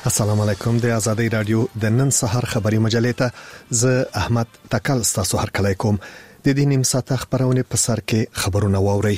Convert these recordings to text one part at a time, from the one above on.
السلام علیکم د آزادۍ رادیو د نن سحر خبري مجلې ته زه احمد تکل ستاسو هر کله کوم د دې نیم ساعت خبرونه په سر کې خبرونه واوري.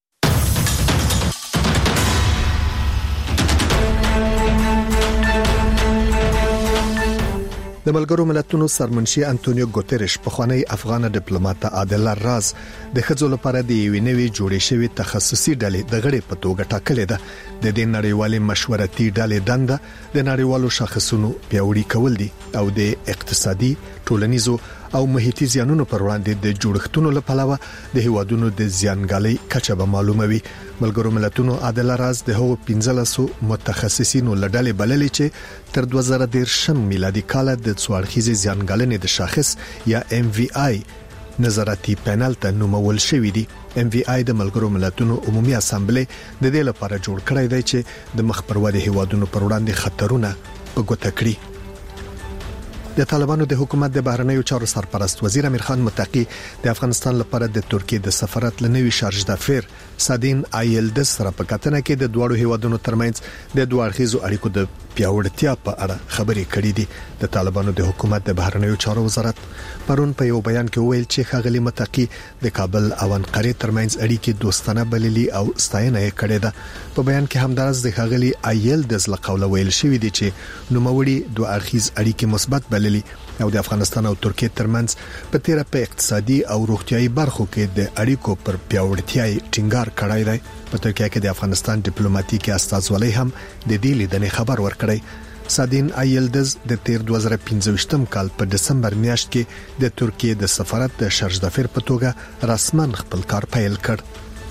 د ملګرو ملتونو سرمنشي انټونیو ګوتریش په خوانی افغان ډیپلوماټ عادل راز د خځو لپاره د یوې نوې جوړې شوی تخصصي ډلې د غړي په توګه ټاکلې ده. د دې نړیوالې مشورتي ډلې دنده د نړیوالو شاخصونو پیاوړي کول دي او د اقتصادي، ټولنیزو او محیطي زیانونو پر وړاندې د جوړښتونو لپاره د هیوادونو د زیانګالۍ کچه به معلوموي. ملګرو ملتونو عادل راز د هغو 15 متخصصینو لړلې بللې چې تر 2013 میلادي کال د څوارخیزي زیانګالنې د شاخص یا MVI نظارتي پینل ته نومول شوې دي. MVI د ملګرو ملتونو عمومي اسامبلې د دې لپاره جوړ کړی دی چې د مخ پر ودې هیوادونو پر وړاندې خطرونه په ګوته کړي. د طالبانو د حکومت د بهرنیو چارو سرپرست وزیر امیر خان متقی د افغانستان لپاره د ترکیه د سفارت لنوي شارج دافیر سادین آیلدس سره په کتنه کې د دوړو هیوادونو ترمنځ د دوه اړخیزو اړیکو د پیاوړتیا په اړه خبرې کړې دي. د طالبانو د حکومت د بهرنیو چارو وزارت پرون په یو بیان کې ویل چې خاغلی متقی د کابل او انقره ترمنځ اړیکې دوستانه بللي او ستاینه یې کړې ده. په بیان کې همدارس د خاغلی آیلدس لقوله ویل شوې دي چې نوموړي دوه اړخیز اړیکې مثبت بللي او د افغانستان او ترکیه ترمنځ په تیره په اقتصادي او روغتيایي برخو کې د اړیکو پر پیاوړتیا ټینګار کړی دی. په ترکیه کې د افغانستان ډیپلوماټیک استازولۍ هم د دې لیدنې خبر ورکړی. سادین آیلدز د 2015 کال په دسمبر میاشت کې د ترکیه د سفارت د شارج دافیر په توګه رسمن خپل کار پیل کړ.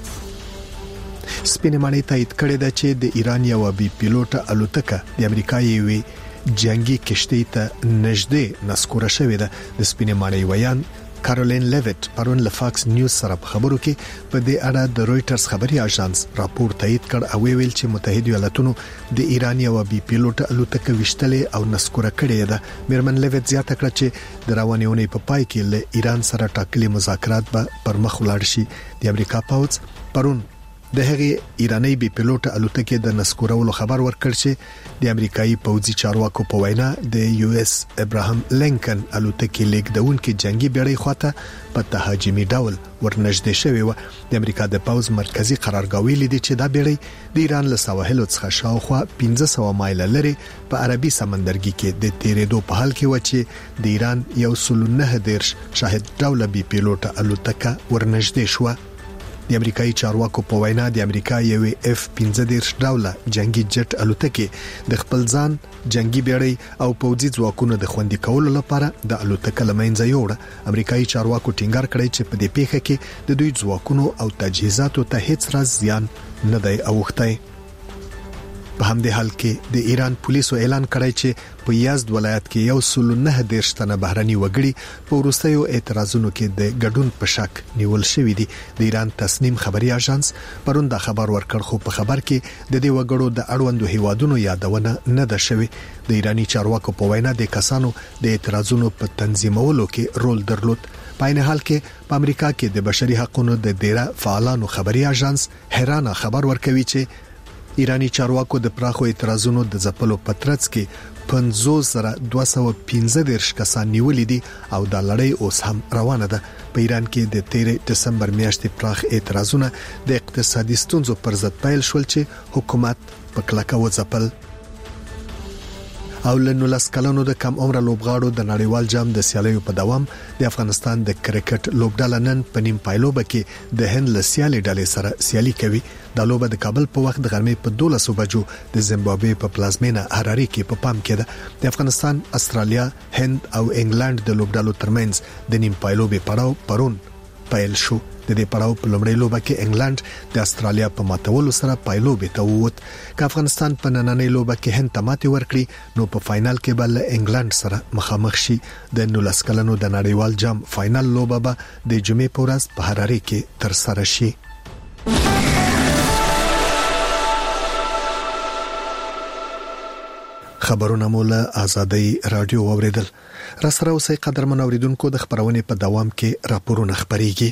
سپینې ماڼۍ تایید کړی دی چې د ایران یو بي پیلوټ الوتکه د امریکا یوې جنگي کشتۍ ته نږدې نسکوره شوې ده. د سپینې ماڼۍ ویان کارولین لیویټ پرون له فاکس نیوز سره په خبرو کې په دې اړه د رويټرز خبري اژانس راپور تایید کړ او ویل چې متحده ایالاتونو د ایران یو بي پیلوټ الوتکه وشتلې او نسکوره کړې ده. میرمن لیویټ زیاته کړه چې د روانېونې په پای کې له ایران سره ټاکلي مذاکرات به پر مخ ولاړ شي. د امریکا پوځ پرون د هغې ایرانی بي پیلوټ الوتکې د نسکورولو خبر ورکړ چې د امریکایي پوځي چارواکو په وینا د US ابراهام لینکن الوتکې لیکدونکو جنگي بیړۍ خواته په تهاجمي ډول ورنږدې شوې و. د امریکا د پوځ مرکزی قرارګاوي لیدي چې دا بیړۍ د ایران له سواحلو څخه شاوخوا 1500 مایل لري په عربي سمندرګي کې د تیرېدو په حال کې و چې د ایران یو 19 شاهد ډول بي پیلوټ الوتکه ورنږدې شو. د امریکایي چارواکو په وینا د امریکا یوې F-15 ډوله جنگي جټ الوتکې د خپل ځان جنگي بیړۍ او پوځي ځواکونو د خوندي کولو لپاره د الوتکې لمنځه یوړه. امریکایي چارواکو ټینګار کړی چې په دې پیښه کې د دوی ځواکونو او تجهیزاتو ته هیڅ راز زیان نه دی اوښتی. په همدې حال کې د ایران پولیسو اعلان کړی چې په یزد ولایت کې یو 19 تنه بهرني وګړي په وروستیو اعتراضونو کې د ګډون په شک نیول شوی دي. د ایران تصنیم خبري اژانس پرون دا خبر ورکړ خو په خبر کې د دې وګړو د اړوندو هیوادونو یادونه نه ده شوی. د ایرانی چارواکو په وینا د کسانو د اعتراضونو په تنظیمولو کې رول درلود. په عین حال کې په امریکا کې د بشري حقوقو د ډیره فعالانو خبري اژانس هرانه خبر ورکوي چې ایرانی چارواکو د پراخو اعتراضونو د ځپلو پترڅ کې 5215 کسان نیولې دي او دا لړۍ اوس هم روانه ده. په ایران کې د 13 دسمبر میاشتې پراخ اعتراضونه د اقتصادي ستونزو پر ضد پیل شول چې حکومت په کلکه وځپل. او له 19 کلونو د کم عمر لوبغاړو د نړیوال جام د سیالیو په دوام د افغانستان د کرکټ لوبډله نن په نیم پایلوبه کې د هند له سیالي ډلې سره سیالي کوي. د لوبه د کابل په وخت د غرمې په 12 بجو د زیمبابوې په پلازمینه هراري کې په پام کې ده. د افغانستان، استرالیا، هند او انګلند د لوبډلو ترمنځ د نیم پایلوبې پړاو پرون پیل شو. د دې پړاو په لومړۍ لوبه کې انګلند د استرالیا په ماتولو سره پایلوبې ته ووت. که افغانستان په نننۍ لوبه کې هند ته ماتې ورکړي نو په فائنل کې به له انګلند سره مخامخ شي. د 19 کلونو د نړیوال جام فائنل لوبه به د جمعې په ورځ په هراري کې تر سره شي. خبرونه مولا آزادۍ رادیو اوریدل. را سره اوسئ قدرمن اوریدونکو، د خبرونې په دوام کې راپورونه خبريږي.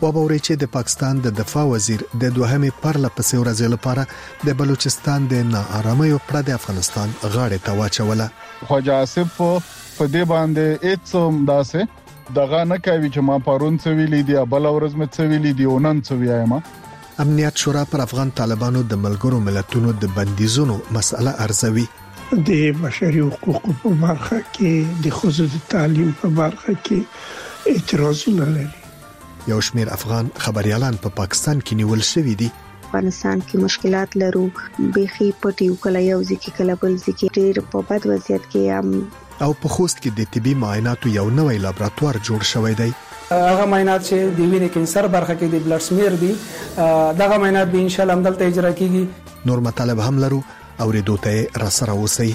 وبوري چې د پاکستان د دفاع وزیر د دوهمې پرله پسې ورځې لپاره د بلوچستان د ناارامۍ پر د افغانستان غاړه ته واچوله. خواجه آصف په دې باندې هیڅ داسې دغه نه کوي چې ما پرون څه ویلي دي بل ورځ مې څه ویلي دي او نن څه وایم. امنیت شورا پر افغان طالبانو د ملګرو ملتونو د بندیزونو مسله ارزوي. د بشري حقوقو په برخه کې د ښځو د تعلیم په برخه کې اعتراضونه لري. یو شمېر افغان خبريالان په پاکستان کې نیول شوي دي. افغانستان کې مشکلات لرو، بيخي پټیو کله یو ځکه کله بل ځکه ډېر په بد وضعیت کې او په خوست کې د طبي معایناتو یو نوې لابراتوار جوړ شوی دی. هغه معاینات چې د وینې کینسر برخه کې د بلډ سمیر دي دغه معاینات به ان شاء الله عملته اجرا کیږي. نور مطالب هم لرو او ریډو ته را سره اوسئ.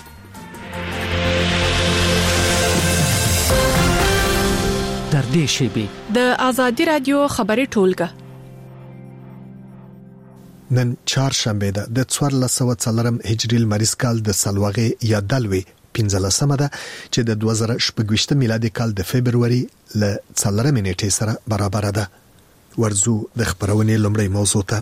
در دې شیبه د ازادي رادیو خبري ټولګه نن چهارشنبه ده د 1404 هجري لمریز کال د سلواغې یا دلوي 15مه ده چې د 2018 میلادي کال د فبرवरी ل 4 نیټې سره برابر ده. ورزو د خبرونې لومړی موضوع ته.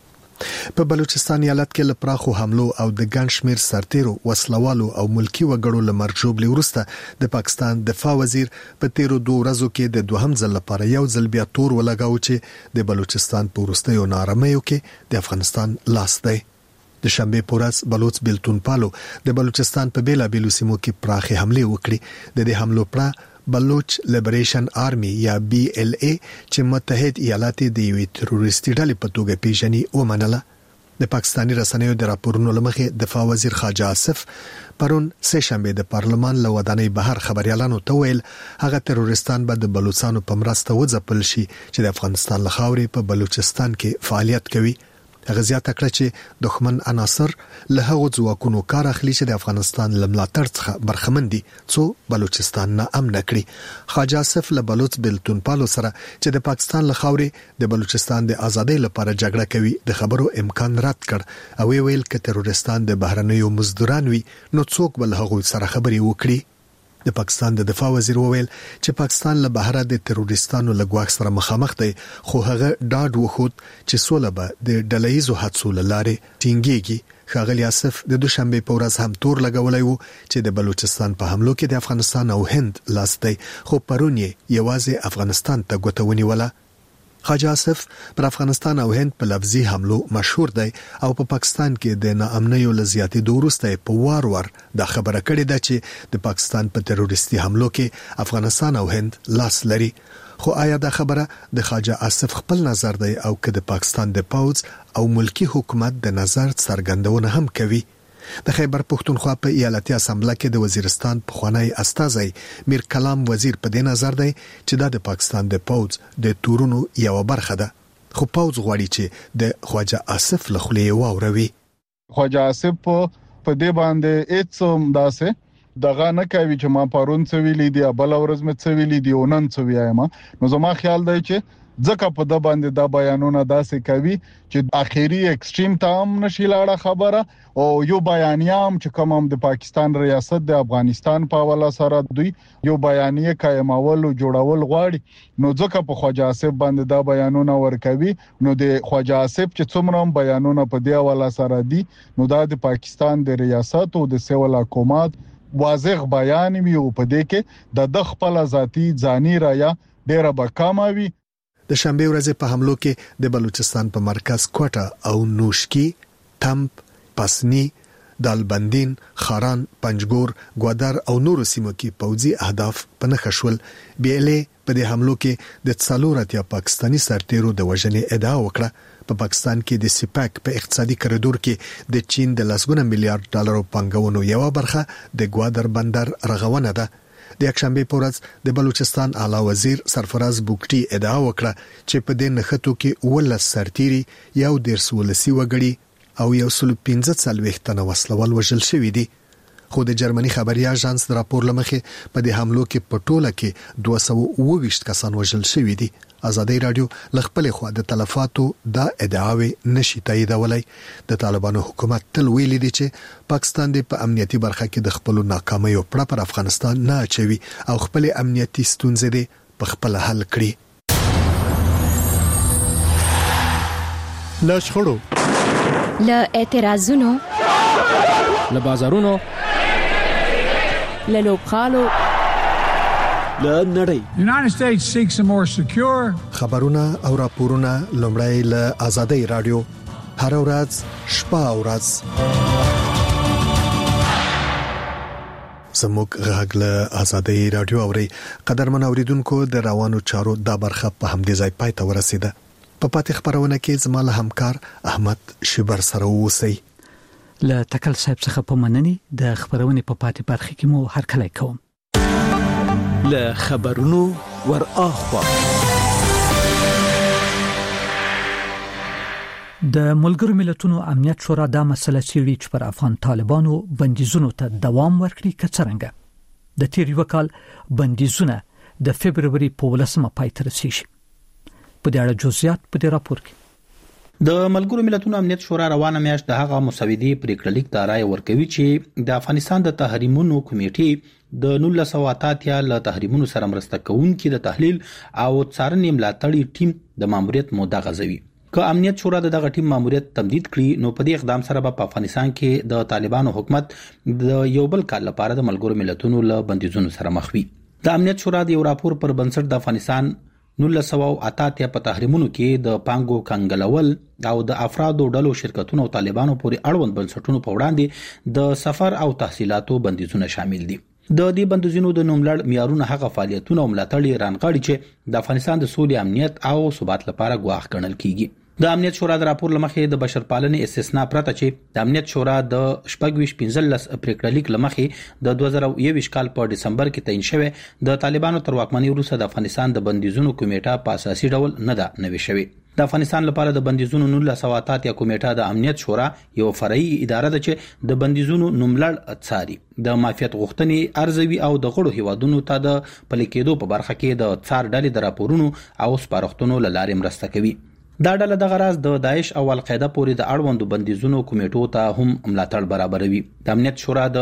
په بلوچستان ایالت کې لپراخو حملو او د ګنشمیر سرتیرو وسلوالو او ملکی وګړو لمرجوبلي ورسته د پاکستان دفاع وزیر په تیرو 2 ورځو کې د دوهم ځل لپاره یو ځل بیا تور ولګاو چې د بلوچستان په ورستیو نارامیو کې د افغانستان لاس دی. د شنبه پورس بلوچ بلتون پالو د بلوچستان په بیلا بیلو سیمو کې پراخه حمله وکړي. د دې حملو پر بلوچ لیبریشن آرمی یا BLA چې متحد ایالات د یوې تروریستي ډلې په توګه پیژني ومنله. د پاکستاني رسنیو د راپورونو لمخې دفاع وزیر خواجه آصف پرون سه شنبه د پارلمان له ودانۍ بهر خبريالانو ته ویل هغه تروریستان به د بلوچستانو په مرسته وځپل شي چې د افغانستان له خاورې په بلوچستان کې فعالیت کوي. هغه زیاته کړه چې دښمن عناصر له هغو ځواکونو کار اخلي چې د افغانستان لملاتړ څخه برخمن دي څو بلوچستان نه امن کړي. خواجه آصف له بلوچ بلتون پالو سره چې د پاکستان له خاورې د بلوچستان د ازادۍ لپاره جګړه کوي د خبرو امکان رد کړ او ویل ک تروریستان د بهرنیو مزدوران وي نو څوک بل هغه سره خبري وکړي. د پاکستان د دفاع وزیر وویل چې پاکستان له بهره د تروریستانو له ګواښ سره مخامخ دی خو هغه ډاډ وخود چې سوله به د ډلهیزو حادثو لاره ټینګيږي. ښاغلي آصف د دوشنبه په ورځ هم تور لګولای وو چې د بلوچستان په حملو کې د افغانستان او هند لاس دی خو پرون یوازې افغانستان ته ګوتونی ولا. خواجه آصف پر افغانستان او هند په لفظي حملو مشهور دی او په پاکستان کې د ناامنیو لزیاتې دورسته په وار د خبره کړې ده چې د پاکستان په تروریستي حملو کې افغانستان او هند لاس لري. خو آیا دا خبره د خواجه آصف خپل نظر دی او که د پاکستان د پوځ او ملکی حکومت د نظر څرګندونه هم کوي؟ د خیبر پښتونخوا په ایالتي اسامبله کې د وزیرستان پخوانی استازی میر کلام وزیر په دې نظر دی چې دا د پاکستان د پوځ د تورونو یو برخه ده خو پوځ غواړي چې د خواجه آصف له خولې واوروي. خواجه آصف په دې باندې هیڅ داسې دغه نه کوي چې ما پرون څه ویلي دي بل ورځ مې څه ویلي دي او نن څه وایم. نو زما خیال دی چې ځکه په د باندې دا بیانونه داسې کوي چې اخیری ایکستریم تام نشي لاړه خبره او یو بیانیام چې کوم د پاکستان ریاست د افغانستان په حواله سره دوی یو بیانیه قائمول او جوړول غواړي. نو ځکه په خواجه آصف باندې دا بیانونه ورکوي نو د خواجه آصف چې څومره بیانونه په دی حواله سره دي نو دا د پاکستان د ریاست او د سیول حکومت واضح بیان وي او په دې کې د خپل ذاتی ځاني رایا ډیره بکاموي. د شنبه ورځ په حملو کې د بلوچستان په مرکز کوټه او نوشکی، تمپ، پسنی، دالبندین، خاران، پنجګور، ګودر او نورو سیمو کې پوځي اهداف په نښه شول. BLA په دې حملو کې د 4 پاکستانی سرتیرو د وژنې ادعا وکړه. په پاکستان کې د سپاک په اقتصادي کریډور کې د چین د لسګونه میلیارډ ډالرو پانګونو یو برخه د ګودر بندر رغونه ده. د یکشنبه په ورځ د بلوچستان اعلی وزیر سرفراز بوکټي ادعا وکړه چې په دې نښتو کې 19 سرتیري یو 110 وګړي او 115 تنه وسلوال وژل شوي دي. خو د جرمني خبري اژانس د راپور لمخې په دې حملو کې په ټوله کې 229 کسان وژل شوي دي. ازادي رادیو لخپل خو د تلفاتو دا ادعاوي نشي تاییدولای. د طالبانو حکومت تل ویلي دي چې پاکستان د په امنیتي برخه کې د خپل ناکامیو پر افغانستان نه اچوي او خپل امنیتي ستونزې په خپل حل کړي. له شخړو، له اعتراضونو، له بازارونو، له لوبغالو، له نړۍ. United States seeks a more secure. خبرونه او راپورونه لومړی له آزادۍ رادیو هر ورځ شپه او ورځ زموږ غږ له آزادۍ رادیو اوري. قدرمن اوریدونکو، د روانو چارو دا برخه په همدې ځای پای ته ورسیده. په پاتې خبرونه کې زموږ همکار احمد شبر سره اوسئ. له تکل صاحب څخه په مننې د خبرونه په پاتې برخه کې مو هر کله کوم. له خبرونو ور اخوا د ملګرو ملتونو امنیت شورا دا مسله چیرې چې پر افغان طالبانو بندیزونو ته دوام ورکړي کڅرنګه د تیر یو کال بندیزونه د فبرवरी په 18 پای ته رسیدي. په دې اړه جزئیات په دې راپور کې. د ملګرو ملتونو امنیت شورا روانه میاشت د هغه مسودې پریکړه لیک ته رائے ورکوي چې د افغانستان د تحریمونو کمیټې د 1988 له تحریمونو سره مرسته کوونکي د تحلیل او څارنې ملاتړي ټیم د ماموریت موده غځوي. که امنیت شورا دغه ټیم ماموریت تمدید کړي، نو په دې اقدام سره په افغانستان کې د طالبانو حکومت د یو بل کال لپاره د ملګرو ملتونو له بندیزونو سره مخ وي. د امنیت شورا د یو راپور پر بنسټ د افغانستان 1988 په تحریمونو کې د پانګو کنګلول او د افرادو ډلو شرکتونو او طالبانو پورې اړوند بنسټونو په وړاندې د سفر او تحصیلاتو بندیزونه شامل دي. د دې بندیزونو د نوملړ معیارونه هغه فعالیتونه او ملاتړ رانغاړي چې د افغانستان د سولې، امنیت او ثبات لپاره ګواښ ګڼل کیږي. د امنیت شورا د راپور لمخې د بشرپالنې استثناء پرته چې د امنیت شورا د 15 پریکړه لیک لمخې د 2021 کال په دسمبر کې تعین شوه د طالبانو تر واکمنۍ وروسته د افغانستان د بندیزونو کمیټه په اساسي ډول نه ده نوي شوی. د افغانستان لپاره د بندیزونو 1988 کمیټه د امنیت شورا یو فرعي اداره ده چې د بندیزونو نوملړ څاري، د مافیات غوښتنې ارزوي او د غړو هیوادونو ته د پلي کېدو په برخه کې د څار ډلې د راپورونو او سپارښتنو لارې مرسته کوي. دا ډله د غراز د داعش او القاعده پورې د اړوندو بندیزونو کمیټو ته هم ملاتړ برابروي. د امنیت شورا د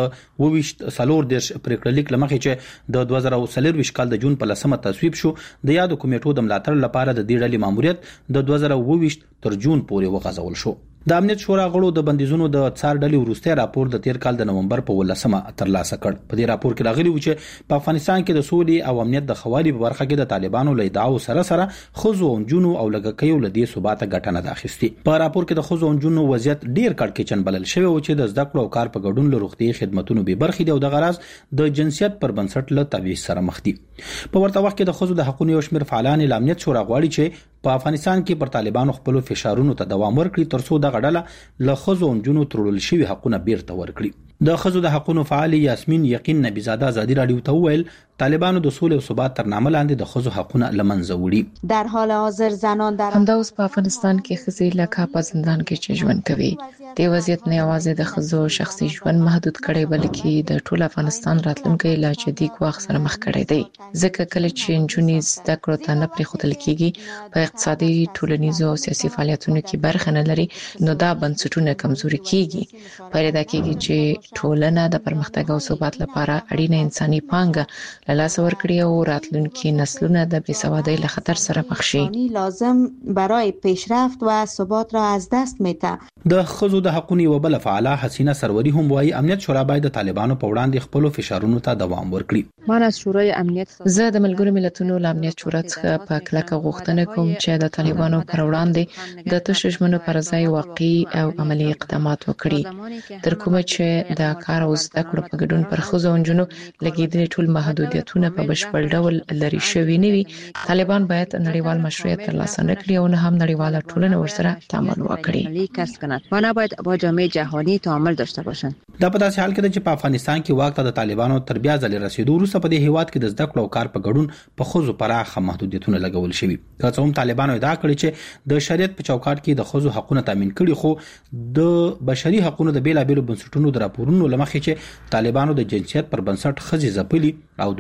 24 پریکړه لیک لمخې چې د 2023 کال د جون په 10 تصویب شو، د یادو کمیټو د ملاتړ لپاره د دې ډلې ماموریت د 2022 تر جون پورې وغځول شو. د امنیت شورا غړو د بندیزونو د څار ډلې وروستي راپور د تیر کال د نومبر په 18 ترلاسه کړ. په دې راپور کې راغلي و چې په افغانستان کې د سولې او امنیت د خوالي په برخه کې د طالبانو له ادعاو سره خزو او جنونو او لګکیو له دې ثبات غټنه داخستي. په راپور کې د خزو او جنونو وضعیت ډیر کړکېچن بلل شوی و چې د زده کړو او کار په ګډون له روغتي خدماتونو به برخې دی او د غراز د جنسیت پر بنسټ له تبعیض سره مخ دي. په ورته وخت کې د خزو د حقوقو یو شمېر فعالان له امنیت شورا غواړي چې په افغانستان کې پر طالبانو خپل فشارونو ته دوام ورکړي ترڅو د غډله له خزو او جنونو ترول شوی حقونه بیرته ورکړي. د خزو د حقوقو فعال یاسمین یقین نبیزاده ازادي رادیو ته وویل طالبانو د سولې او ثبات تر نامه لاندې د خزو حقونه لمنځه وړي. در حال حاضر زنان در همدا اوس په افغانستان کې ښځې لکه په زندان کې چې ژوند کوي. د وضعیت نه یوازې د خزو شخصي ژوند محدود کړي بلکې د ټول افغانستان راتلونکي لا جدي ګواښ سره مخ کړي دی. ځکه کله چې نجونې زده کړو ته نه پرېښودل کیږي، په اقتصادي، ټولنیزو او سیاسي فعالیتونو کې برخه نه لري، نو دا بنسټونه کمزوري کیږي. پیدا کیږي چې ټولنه د پرمختګ او ثبات لپاره اړینه انساني پانګه له لاسه ورکړي او راتلونکي نسلونه د بېسوادۍ له خطر سره مخ شي. لازم برای پیشرفت و ثبات را از دست میده. د خزو د حقوقو یو بل فعاله حسینه سروري هم وايي امنیت شورا باید د طالبانو په وړاندې خپل فشارونو ته دوام ورکړي. من از شورای امنیت زه د ملګرو ملتونو له امنیت شورا څخه په کلکه غوښتنه کوم چې د طالبانو پر وړاندې د تشو ژمنو پر ځای واقعي او عملی اقدامات وکړي. تر کومه چې د کار او زده کړو په ګډون پر خزو او نجونو لګیدلي ټول محدودیتونه په بشپړ ډول لري شوي نه وي، طالبان باید نړیوال مشروعیت ترلاسه نکړي او نه هم نړیواله ټولنه ورسره تعامل وکړي و نباید با جامعه جهانی تعامل داشته باشند. دا په داسې حال کې چې په افغانستان کې واک ته د طالبانو تر بیا ځلې رسیدو وروسته په دې هیواد کې د زده کړو او کار په ګډون په خزو پراخه محدودیتونه لګول شوي. که څه هم طالبانو ادعا کړې چې د شریعت په چوکاټ کې د خزو حقوقونه تامین کړي، خو د بشري حقوقو د بیلابېلو بنسټونو د راپورونو لمخې چې طالبانو د جنسیت پر بنسټ خزي ځپلي او